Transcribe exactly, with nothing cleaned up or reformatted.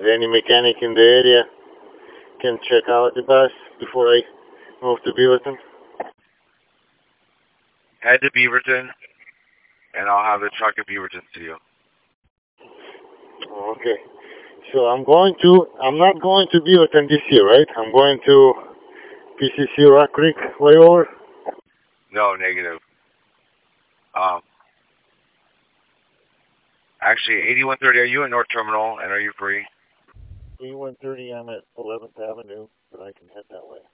any mechanic in the area can check out the bus before I move to Beaverton? Head to Beaverton, and I'll have the truck at Beaverton to you. Okay. So I'm going to, I'm not going to Beaverton this year, right? I'm going to P C C Rock Creek way over? No, negative. Um, actually, eighty-one thirty, are you at North Terminal, and are you free? eighty-one thirty, I'm at eleventh Avenue, but I can head that way.